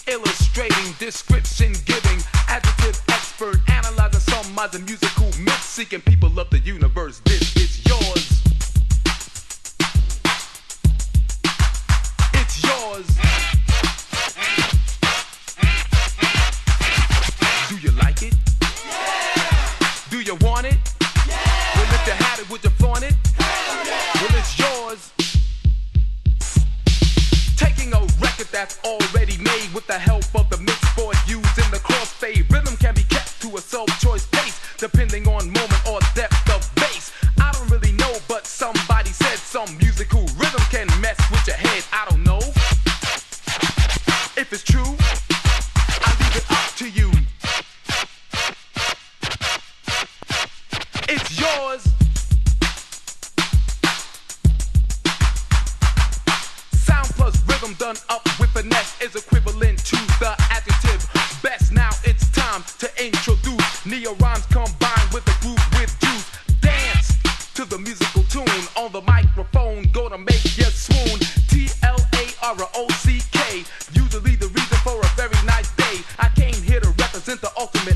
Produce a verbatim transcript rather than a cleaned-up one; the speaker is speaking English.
illustrating, description giving, adjective expert, analyzing some minds and musical myths, seeking people of the universe. This is yours. It's yours. Do you like it? Yeah. Do you want it? Yeah. Well, if you had it, would you flaunt it? Hell yeah. Well, it's yours. Taking a record that's already made with the help of the mix board used in the crossfade. Rhythm can be kept to a self-choice pace, depending on moment or depth of bass. I don't really know, but somebody said some musical rhythm can mess with your head. I don't know if it's true. I leave it up to you. It's yours. Sound plus rhythm done up with finesse is equivalent to the adjective best. Now it's time to introduce neo rhymes combined with the groove with juice. Dance to the musical tune on the microphone, gonna make you swoon. T L A R O C K, usually the reason for a very nice day. I came here to represent the ultimate